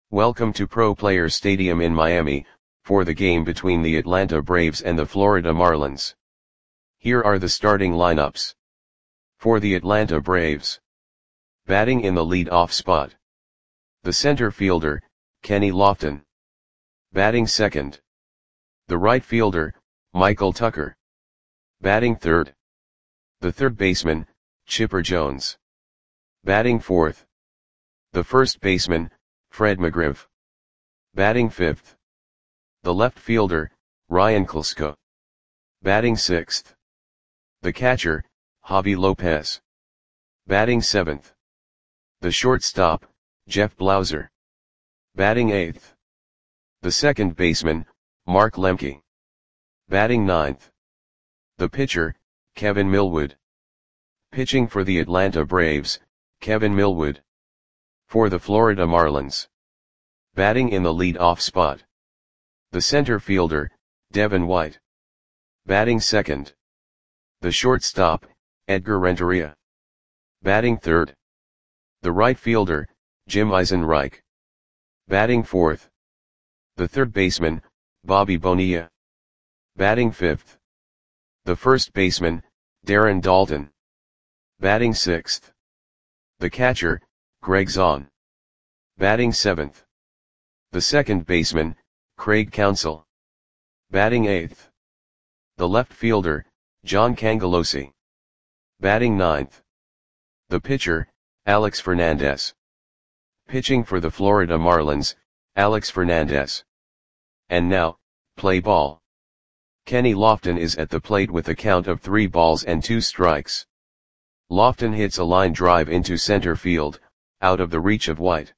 Welcome to Pro Players Stadium in Miami, for the game between the Atlanta Braves and the Florida Marlins. Here are the starting lineups. For the Atlanta Braves. Batting in the lead-off spot. The center fielder, Kenny Lofton. Batting second. The right fielder, Michael Tucker. Batting third. The third baseman, Chipper Jones. Batting fourth. The first baseman, Fred McGriff. Batting fifth. The left fielder, Ryan Klesko. Batting sixth. The catcher, Javi Lopez. Batting seventh. The shortstop, Jeff Blauser. Batting eighth. The second baseman, Mark Lemke. Batting ninth. The pitcher, Kevin Millwood. Pitching for the Atlanta Braves, Kevin Millwood. For the Florida Marlins. Batting in the lead-off spot. The center fielder, Devin White. Batting second. The shortstop, Edgar Renteria. Batting third. The right fielder, Jim Eisenreich. Batting fourth. The third baseman, Bobby Bonilla. Batting fifth. The first baseman, Darren Daulton. Batting sixth. The catcher, Greg Zahn. Batting seventh. The second baseman, Craig Counsell. Batting eighth. The left fielder, John Cangelosi. Batting ninth. The pitcher, Alex Fernandez. Pitching for the Florida Marlins, Alex Fernandez. And now, play ball. Kenny Lofton is at the plate with a count of 3 balls and 2 strikes. Lofton hits a line drive into center field, out of the reach of White.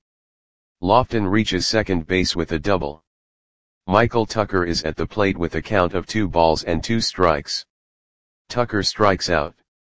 Lofton reaches second base with a double. Michael Tucker is at the plate with a count of 2 balls and 2 strikes. Tucker strikes out.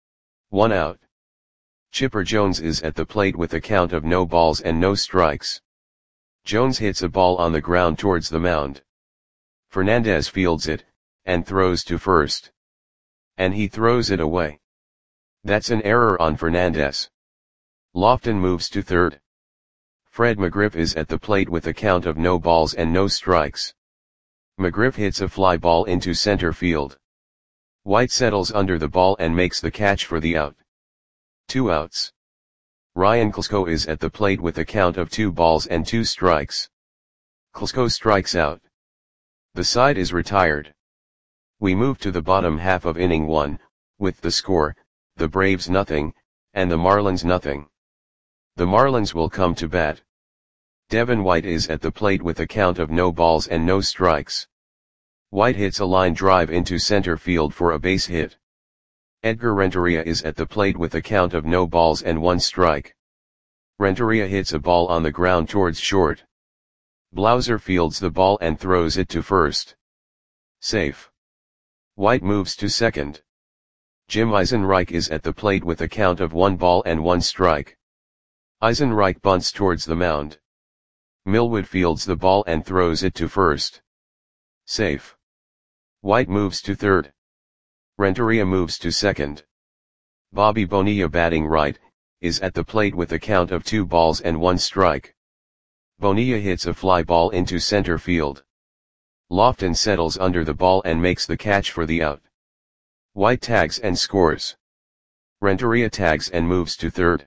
1 out. Chipper Jones is at the plate with a count of no balls and no strikes. Jones hits a ball on the ground towards the mound. Fernandez fields it, and throws to first. And he throws it away. That's an error on Fernandez. Lofton moves to third. Fred McGriff is at the plate with a count of no balls and no strikes. McGriff hits a fly ball into center field. White settles under the ball and makes the catch for the out. 2 outs. Ryan Klesko is at the plate with a count of 2 balls and 2 strikes. Klesko strikes out. The side is retired. We move to the bottom half of inning 1, with the score, the Braves nothing, and the Marlins nothing. The Marlins will come to bat. Devin White is at the plate with a count of no balls and no strikes. White hits a line drive into center field for a base hit. Edgar Renteria is at the plate with a count of no balls and 1 strike. Renteria hits a ball on the ground towards short. Blauser fields the ball and throws it to first. Safe. White moves to second. Jim Eisenreich is at the plate with a count of 1 ball and 1 strike. Eisenreich bunts towards the mound. Millwood fields the ball and throws it to first. Safe. White moves to third. Renteria moves to second. Bobby Bonilla, batting right, is at the plate with a count of 2 balls and 1 strike. Bonilla hits a fly ball into center field. Lofton settles under the ball and makes the catch for the out. White tags and scores. Renteria tags and moves to third.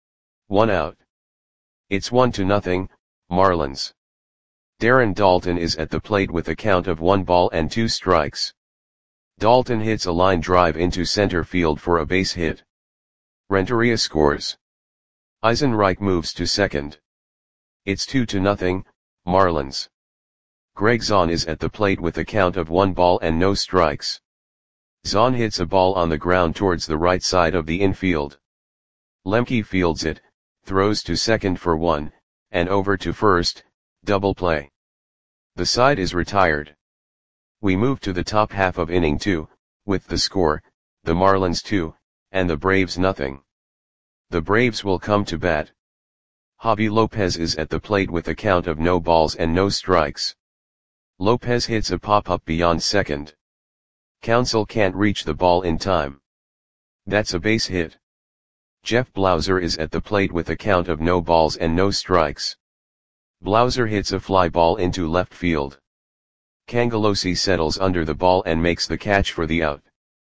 1 out. It's 1-0, Marlins. Darren Daulton is at the plate with a count of 1 ball and 2 strikes. Daulton hits a line drive into center field for a base hit. Renteria scores. Eisenreich moves to second. It's 2-0, Marlins. Greg Zahn is at the plate with a count of 1 ball and no strikes. Zahn hits a ball on the ground towards the right side of the infield. Lemke fields it, throws to second for 1, and over to first, double play. The side is retired. We move to the top half of inning 2, with the score, the Marlins 2, and the Braves nothing. The Braves will come to bat. Javi Lopez is at the plate with a count of no balls and no strikes. Lopez hits a pop-up beyond second. Counsell can't reach the ball in time. That's a base hit. Jeff Blauser is at the plate with a count of no balls and no strikes. Blauser hits a fly ball into left field. Cangelosi settles under the ball and makes the catch for the out.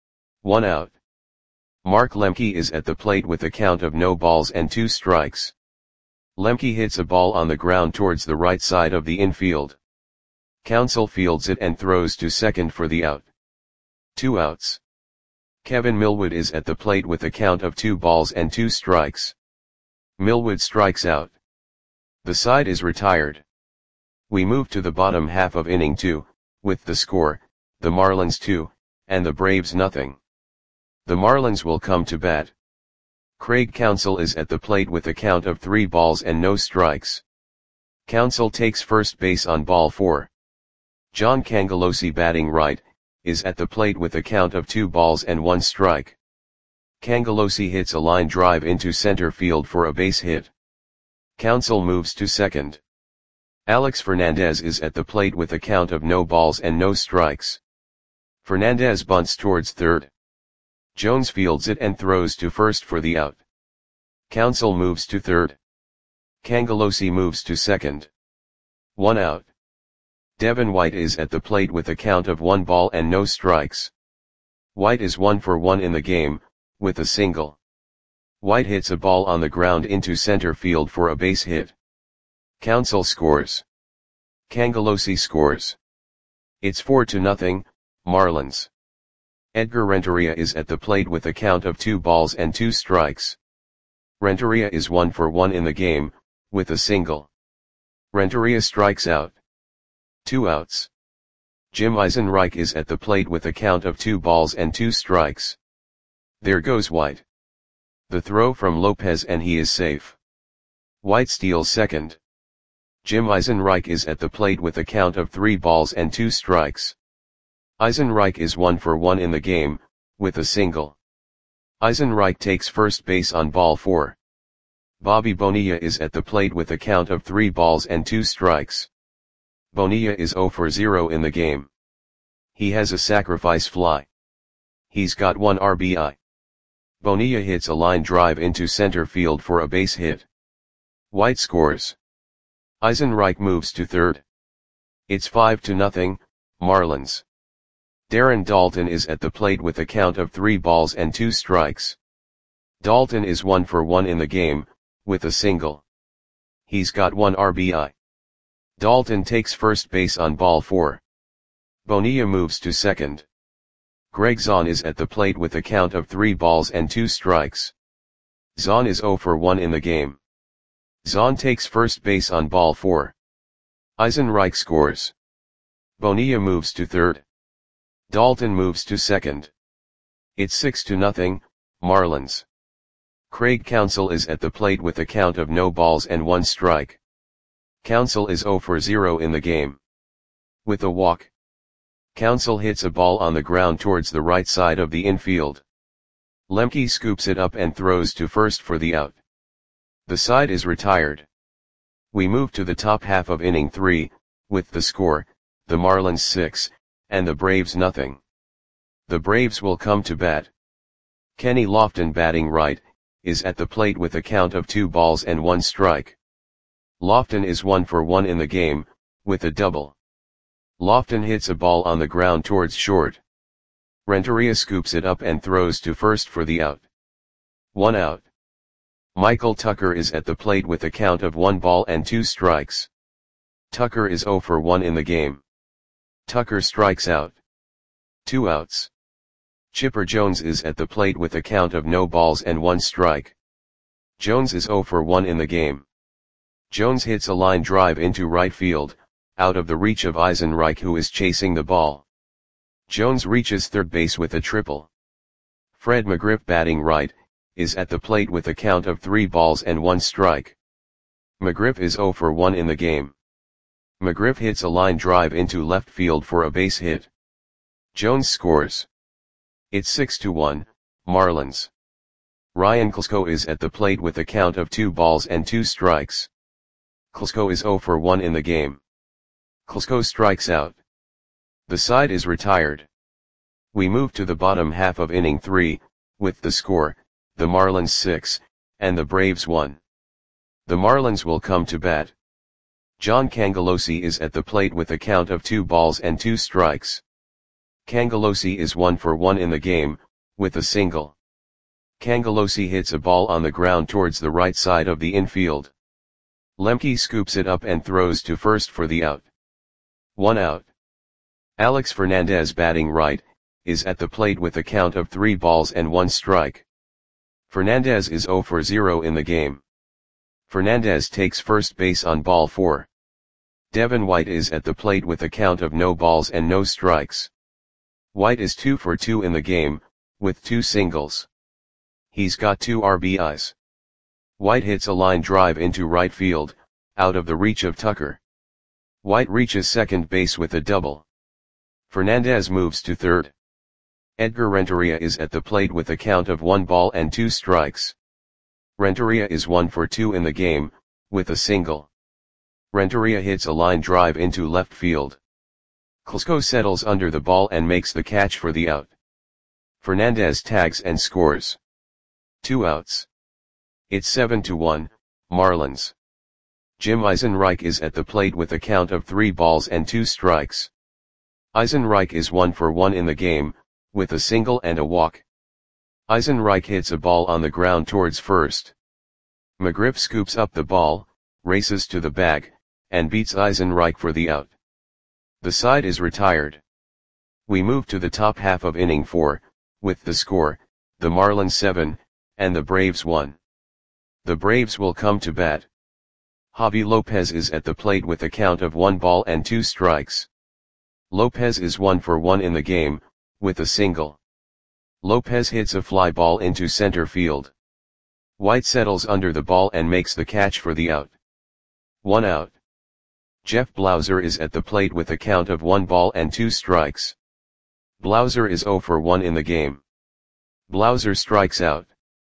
1 out. Mark Lemke is at the plate with a count of no balls and 2 strikes. Lemke hits a ball on the ground towards the right side of the infield. Counsell fields it and throws to second for the out. 2 outs. Kevin Millwood is at the plate with a count of 2 balls and 2 strikes. Millwood strikes out. The side is retired. We move to the bottom half of inning 2, with the score, the Marlins 2, and the Braves nothing. The Marlins will come to bat. Craig Counsell is at the plate with a count of 3 balls and no strikes. Counsell takes first base on ball 4. John Cangelosi, batting right, is at the plate with a count of 2 balls and 1 strike. Cangelosi hits a line drive into center field for a base hit. Counsell moves to second. Alex Fernandez is at the plate with a count of no balls and no strikes. Fernandez bunts towards third. Jones fields it and throws to first for the out. Counsell moves to third. Cangelosi moves to second. 1 out. Devin White is at the plate with a count of 1 ball and no strikes. White is 1 for 1 in the game, with a single. White hits a ball on the ground into center field for a base hit. Counsell scores. Cangelosi scores. It's 4-0, Marlins. Edgar Renteria is at the plate with a count of 2 balls and 2 strikes. Renteria is 1 for 1 in the game, with a single. Renteria strikes out. 2 outs. Jim Eisenreich is at the plate with a count of 2 balls and 2 strikes. There goes White. The throw from Lopez and he is safe. White steals second. Jim Eisenreich is at the plate with a count of 3 balls and 2 strikes. Eisenreich is 1 for 1 in the game, with a single. Eisenreich takes first base on ball 4. Bobby Bonilla is at the plate with a count of 3 balls and 2 strikes. Bonilla is 0 for 0 in the game. He has a sacrifice fly. He's got 1 RBI. Bonilla hits a line drive into center field for a base hit. White scores. Eisenreich moves to third. It's 5-0, Marlins. Darren Daulton is at the plate with a count of 3 balls and 2 strikes. Daulton is 1 for 1 in the game, with a single. He's got 1 RBI. Daulton takes first base on ball 4. Bonilla moves to second. Greg Zahn is at the plate with a count of 3 balls and 2 strikes. Zahn is 0 for 1 in the game. Zahn takes first base on ball 4. Eisenreich scores. Bonilla moves to third. Daulton moves to second. It's 6-0, Marlins. Craig Counsell is at the plate with a count of no balls and 1 strike. Counsell is 0 for 0 in the game. With a walk. Counsell hits a ball on the ground towards the right side of the infield. Lemke scoops it up and throws to first for the out. The side is retired. We move to the top half of inning 3, with the score, the Marlins 6, and the Braves nothing. The Braves will come to bat. Kenny Lofton, batting right, is at the plate with a count of 2 balls and 1 strike. Lofton is 1 for 1 in the game, with a double. Lofton hits a ball on the ground towards short. Renteria scoops it up and throws to first for the out. 1 out. Michael Tucker is at the plate with a count of 1 ball and 2 strikes. Tucker is 0 for 1 in the game. Tucker strikes out. 2 outs. Chipper Jones is at the plate with a count of no balls and 1 strike. Jones is 0 for 1 in the game. Jones hits a line drive into right field, out of the reach of Eisenreich, who is chasing the ball. Jones reaches third base with a triple. Fred McGriff, batting right, is at the plate with a count of 3 balls and 1 strike. McGriff is 0 for 1 in the game. McGriff hits a line drive into left field for a base hit. Jones scores. It's 6-1, Marlins. Ryan Klesko is at the plate with a count of 2 balls and 2 strikes. Klesko is 0 for 1 in the game. Klesko strikes out. The side is retired. We move to the bottom half of inning 3, with the score, the Marlins 6, and the Braves 1. The Marlins will come to bat. John Cangelosi is at the plate with a count of 2 balls and 2 strikes. Cangelosi is 1 for 1 in the game, with a single. Cangelosi hits a ball on the ground towards the right side of the infield. Lemke scoops it up and throws to first for the out. 1 out. Alex Fernandez, batting right, is at the plate with a count of 3 balls and 1 strike. Fernandez is 0 for 0 in the game. Fernandez takes first base on ball 4. Devin White is at the plate with a count of no balls and no strikes. White is 2 for 2 in the game, with 2 singles. He's got 2 RBIs. White hits a line drive into right field, out of the reach of Tucker. White reaches second base with a double. Fernandez moves to third. Edgar Renteria is at the plate with a count of 1 ball and 2 strikes. Renteria is 1 for 2 in the game, with a single. Renteria hits a line drive into left field. Klesko settles under the ball and makes the catch for the out. Fernandez tags and scores. 2 outs. It's 7-1, Marlins. Jim Eisenreich is at the plate with a count of 3 balls and 2 strikes. Eisenreich is 1 for 1 in the game, with a single and a walk. Eisenreich hits a ball on the ground towards first. McGriff scoops up the ball, races to the bag, and beats Eisenreich for the out. The side is retired. We move to the top half of inning 4, with the score, the Marlins 7, and the Braves 1. The Braves will come to bat. Javi Lopez is at the plate with a count of 1 ball and 2 strikes. Lopez is 1 for 1 in the game, with a single. Lopez hits a fly ball into center field. White settles under the ball and makes the catch for the out. 1 out. Jeff Blauser is at the plate with a count of 1 ball and 2 strikes. Blauser is 0 for 1 in the game. Blauser strikes out.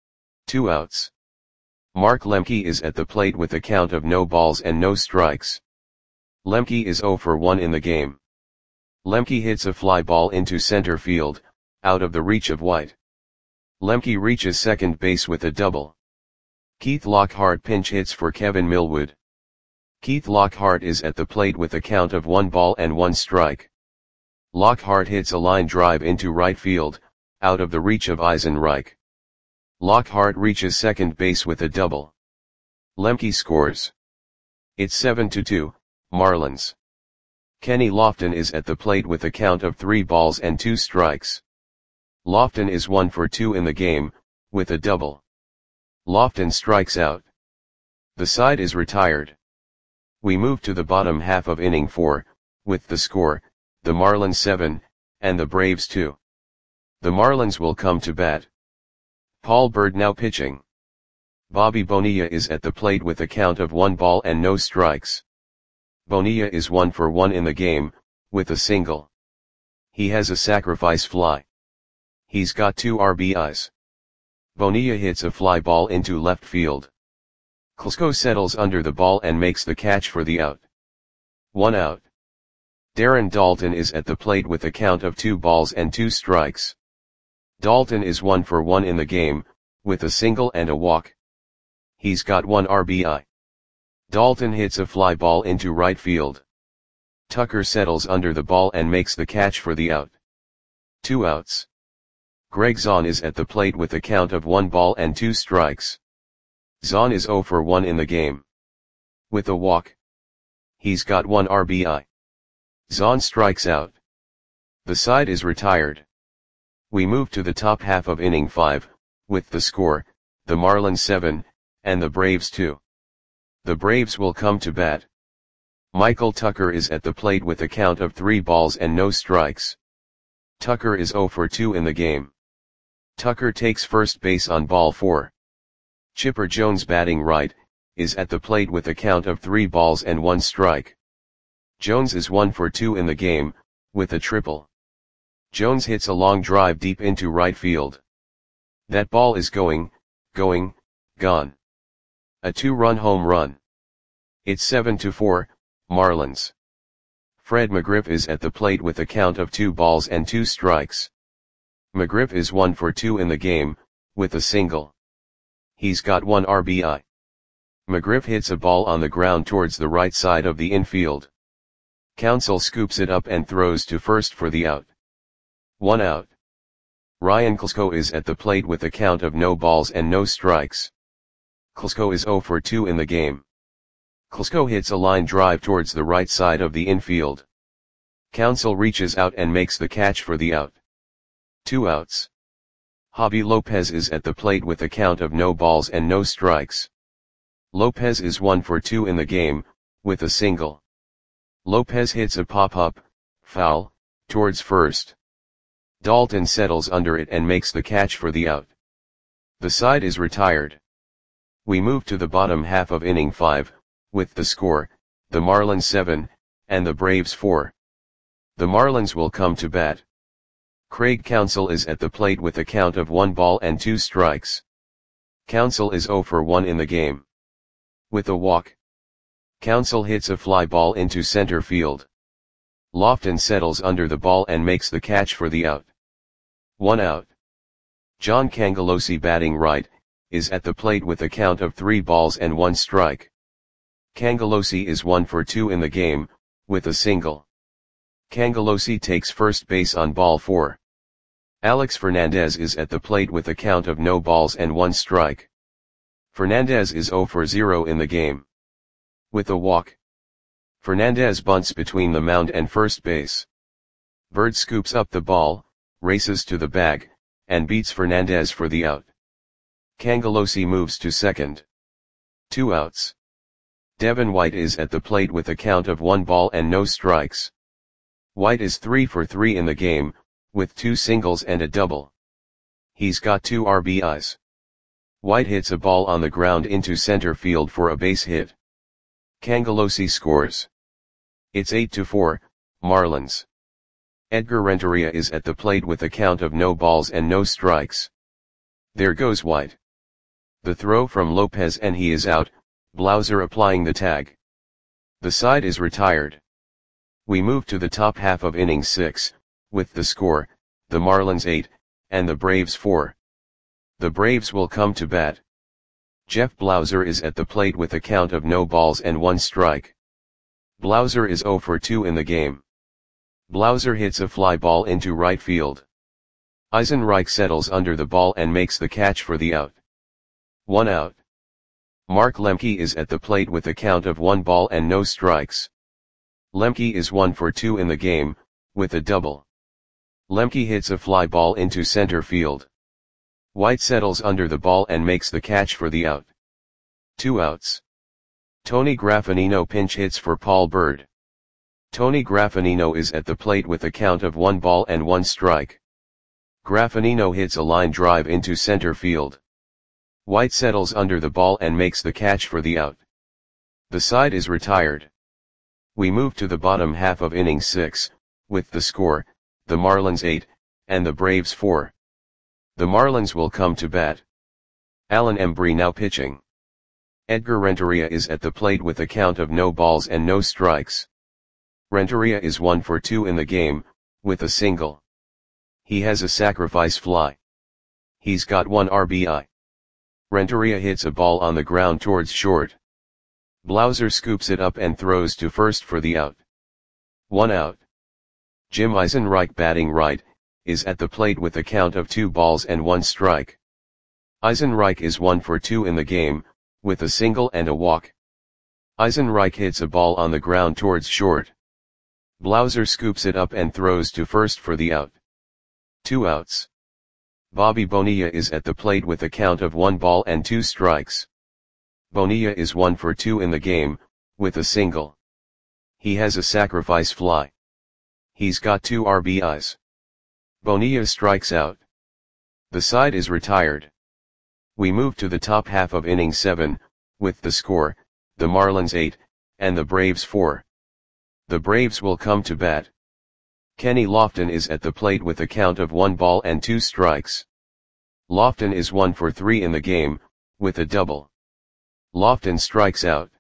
2 outs. Mark Lemke is at the plate with a count of no balls and no strikes. Lemke is 0 for 1 in the game. Lemke hits a fly ball into center field, out of the reach of White. Lemke reaches second base with a double. Keith Lockhart pinch hits for Kevin Millwood. Keith Lockhart is at the plate with a count of 1 ball and 1 strike. Lockhart hits a line drive into right field, out of the reach of Eisenreich. Lockhart reaches second base with a double. Lemke scores. It's 7-2, Marlins. Kenny Lofton is at the plate with a count of 3 balls and 2 strikes. Lofton is 1 for 2 in the game, with a double. Lofton strikes out. The side is retired. We move to the bottom half of inning 4, with the score, the Marlins 7, and the Braves 2. The Marlins will come to bat. Paul Bird now pitching. Bobby Bonilla is at the plate with a count of 1 ball and no strikes. Bonilla is 1 for 1 in the game, with a single. He has a sacrifice fly. He's got 2 RBIs. Bonilla hits a fly ball into left field. Klesko settles under the ball and makes the catch for the out. 1 out. Darren Daulton is at the plate with a count of 2 balls and 2 strikes. Daulton is 1 for 1 in the game, with a single and a walk. He's got 1 RBI. Daulton hits a fly ball into right field. Tucker settles under the ball and makes the catch for the out. 2 outs. Greg Zahn is at the plate with a count of 1 ball and 2 strikes. Zahn is 0 for 1 in the game. With a walk. He's got 1 RBI. Zahn strikes out. The side is retired. We move to the top half of inning 5, with the score, the Marlins 7, and the Braves 2. The Braves will come to bat. Michael Tucker is at the plate with a count of 3 balls and no strikes. Tucker is 0 for 2 in the game. Tucker takes first base on ball 4. Chipper Jones, batting right, is at the plate with a count of 3 balls and 1 strike. Jones is 1 for 2 in the game, with a triple. Jones hits a long drive deep into right field. That ball is gone. A 2-run home run. It's 7-4, Marlins. Fred McGriff is at the plate with a count of 2 balls and 2 strikes. McGriff is 1 for 2 in the game, with a single. He's got 1 RBI. McGriff hits a ball on the ground towards the right side of the infield. Counsell scoops it up and throws to first for the out. 1 out. Ryan Klesko is at the plate with a count of no balls and no strikes. Klesko is 0 for 2 in the game. Klesko hits a line drive towards the right side of the infield. Counsell reaches out and makes the catch for the out. 2 outs. Javi Lopez is at the plate with a count of no balls and no strikes. Lopez is 1 for 2 in the game, with a single. Lopez hits a pop-up, foul, towards first. Dalton settles under it and makes the catch for the out. The side is retired. We move to the bottom half of inning 5, with the score, the Marlins 7, and the Braves 4. The Marlins will come to bat. Craig Counsell is at the plate with a count of 1 ball and 2 strikes. Counsell is 0 for 1 in the game. With a walk. Counsell hits a fly ball into center field. Lofton settles under the ball and makes the catch for the out. 1 out. John Cangelosi, batting right, is at the plate with a count of 3 balls and 1 strike. Cangelosi is 1 for 2 in the game, with a single. Cangelosi takes first base on ball 4. Alex Fernandez is at the plate with a count of no balls and 1 strike. Fernandez is 0 for 0 in the game. With a walk. Fernandez bunts between the mound and first base. Bird scoops up the ball, races to the bag, and beats Fernandez for the out. Cangelosi moves to second. 2 outs. Devin White is at the plate with a count of 1 ball and no strikes. White is 3 for 3 in the game, with 2 singles and a double. He's got 2 RBIs. White hits a ball on the ground into center field for a base hit. Cangelosi scores. It's 8-4, Marlins. Edgar Renteria is at the plate with a count of no balls and no strikes. There goes White. The throw from Lopez and he is out, Blauser applying the tag. The side is retired. We move to the top half of inning 6, with the score, the Marlins 8, and the Braves 4. The Braves will come to bat. Jeff Blauser is at the plate with a count of no balls and 1 strike. Blauser is 0 for 2 in the game. Blauser hits a fly ball into right field. Eisenreich settles under the ball and makes the catch for the out. 1 out. Mark Lemke is at the plate with a count of 1 ball and no strikes. Lemke is 1 for 2 in the game, with a double. Lemke hits a fly ball into center field. White settles under the ball and makes the catch for the out. 2 outs. Tony Graffinino pinch hits for Paul Bird. Tony Graffinino is at the plate with a count of 1 ball and 1 strike. Graffinino hits a line drive into center field. White settles under the ball and makes the catch for the out. The side is retired. We move to the bottom half of inning 6, with the score, the Marlins 8, and the Braves 4. The Marlins will come to bat. Alan Embry now pitching. Edgar Renteria is at the plate with a count of no balls and no strikes. Renteria is 1 for 2 in the game, with a single. He has a sacrifice fly. He's got 1 RBI. Renteria hits a ball on the ground towards short. Blauser scoops it up and throws to first for the out. 1 out. Jim Eisenreich, batting right, is at the plate with a count of 2 balls and 1 strike. Eisenreich is 1 for 2 in the game, with a single and a walk. Eisenreich hits a ball on the ground towards short. Blauser scoops it up and throws to first for the out. 2 outs. Bobby Bonilla is at the plate with a count of 1 ball and 2 strikes. Bonilla is 1 for 2 in the game, with a single. He has a sacrifice fly. He's got 2 RBIs. Bonilla strikes out. The side is retired. We move to the top half of inning 7, with the score, the Marlins 8, and the Braves 4. The Braves will come to bat. Kenny Lofton is at the plate with a count of 1 ball and 2 strikes. Lofton is 1 for 3 in the game, with a double. Lofton strikes out.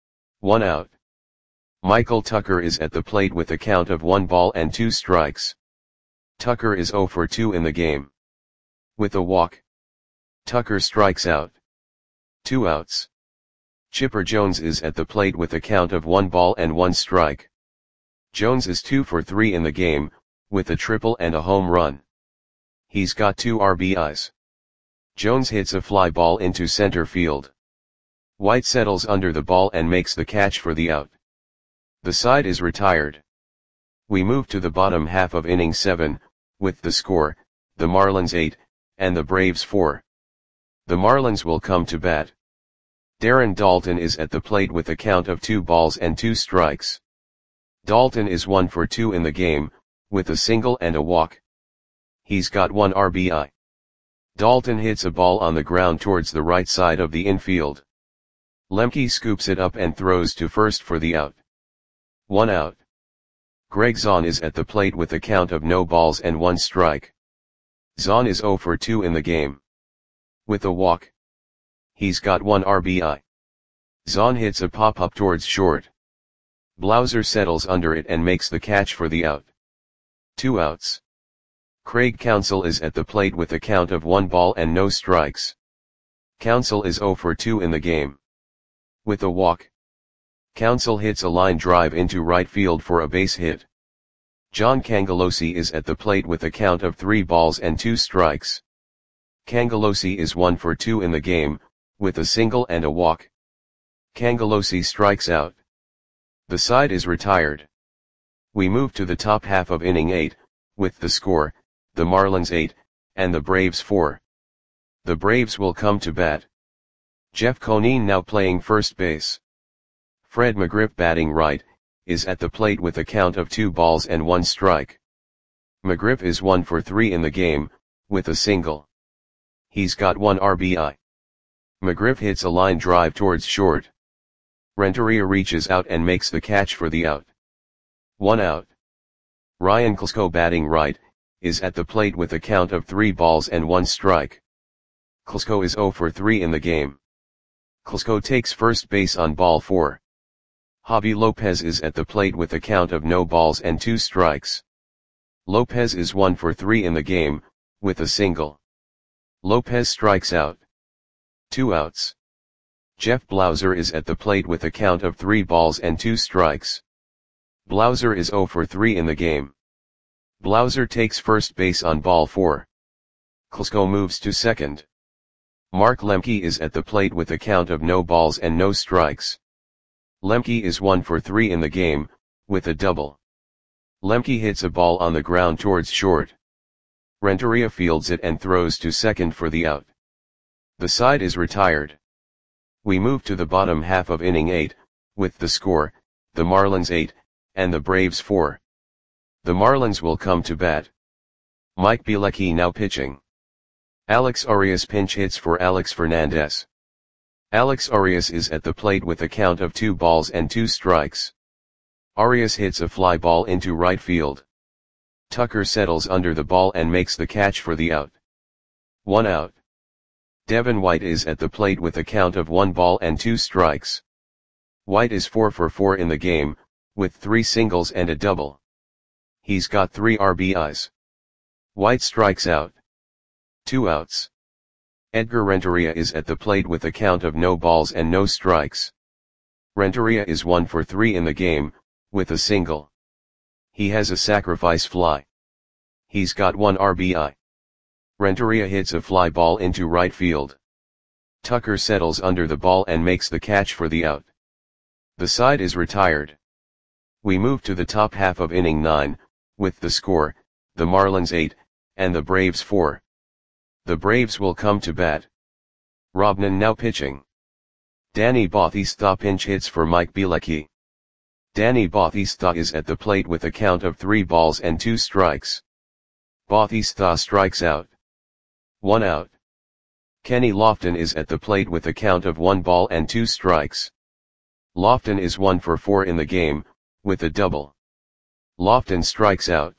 1 out. Michael Tucker is at the plate with a count of 1 ball and 2 strikes. Tucker is 0 for 2 in the game. With a walk. Tucker strikes out. 2 outs. Chipper Jones is at the plate with a count of 1 ball and 1 strike. Jones is 2 for 3 in the game, with a triple and a home run. He's got 2 RBIs. Jones hits a fly ball into center field. White settles under the ball and makes the catch for the out. The side is retired. We move to the bottom half of inning 7, with the score, the Marlins 8, and the Braves 4. The Marlins will come to bat. Darren Daulton is at the plate with a count of 2 balls and 2 strikes. Daulton is 1 for 2 in the game, with a single and a walk. He's got 1 RBI. Daulton hits a ball on the ground towards the right side of the infield. Lemke scoops it up and throws to first for the out. 1 out. Greg Zahn is at the plate with a count of no balls and 1 strike. Zahn is 0 for 2 in the game. With a walk. He's got 1 RBI. Zahn hits a pop-up towards short. Blauser settles under it and makes the catch for the out. 2 outs. Craig Counsell is at the plate with a count of 1 ball and no strikes. Counsell is 0 for 2 in the game. With a walk. Counsell hits a line drive into right field for a base hit. John Cangelosi is at the plate with a count of 3 balls and 2 strikes. Cangelosi is 1 for 2 in the game, with a single and a walk. Cangelosi strikes out. The side is retired. We move to the top half of inning 8, with the score, the Marlins 8, and the Braves 4. The Braves will come to bat. Jeff Conine now playing first base. Fred McGriff batting right, is at the plate with a count of 2 balls and 1 strike. McGriff is 1 for 3 in the game, with a single. He's got 1 RBI. McGriff hits a line drive towards short. Renteria reaches out and makes the catch for the out. 1 out. Ryan Klesko batting right, is at the plate with a count of 3 balls and 1 strike. Klesko is 0 for 3 in the game. Klesko takes first base on ball 4. Javi Lopez is at the plate with a count of no balls and 2 strikes. Lopez is 1 for 3 in the game, with a single. Lopez strikes out. 2 outs. Jeff Blauser is at the plate with a count of 3 balls and 2 strikes. Blauser is 0 for 3 in the game. Blauser takes first base on ball 4. Klesko moves to second. Mark Lemke is at the plate with a count of no balls and no strikes. Lemke is 1 for 3 in the game, with a double. Lemke hits a ball on the ground towards short. Renteria fields it and throws to second for the out. The side is retired. We move to the bottom half of inning 8, with the score, the Marlins 8, and the Braves 4. The Marlins will come to bat. Mike Bielecki now pitching. Alex Arias pinch hits for Alex Fernandez. Alex Arias is at the plate with a count of 2 balls and 2 strikes. Arias hits a fly ball into right field. Tucker settles under the ball and makes the catch for the out. 1 out. Devin White is at the plate with a count of 1 ball and 2 strikes. White is 4 for 4 in the game, with 3 singles and a double. He's got 3 RBIs. White strikes out. 2 outs. Edgar Renteria is at the plate with a count of no balls and no strikes. Renteria is 1 for 3 in the game, with a single. He has a sacrifice fly. He's got 1 RBI. Renteria hits a fly ball into right field. Tucker settles under the ball and makes the catch for the out. The side is retired. We move to the top half of inning 9, with the score, the Marlins 8, and the Braves 4. The Braves will come to bat. Robnan now pitching. Danny Bautista pinch hits for Mike Bielecki. Danny Bautista is at the plate with a count of 3 balls and 2 strikes. Bautista strikes out. 1 out. Kenny Lofton is at the plate with a count of 1 ball and 2 strikes. Lofton is 1 for 4 in the game, with a double. Lofton strikes out.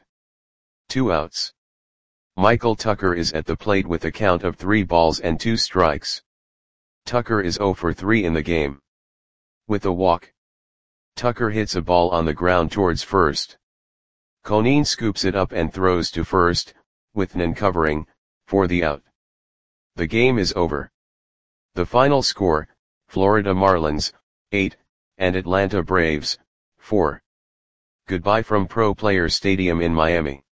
2 outs. Michael Tucker is at the plate with a count of 3 balls and 2 strikes. Tucker is 0 for 3 in the game. With a walk. Tucker hits a ball on the ground towards first. Conine scoops it up and throws to first, with Nan covering, for the out. The game is over. The final score, Florida Marlins, 8, and Atlanta Braves, 4. Goodbye from Pro Players Stadium in Miami.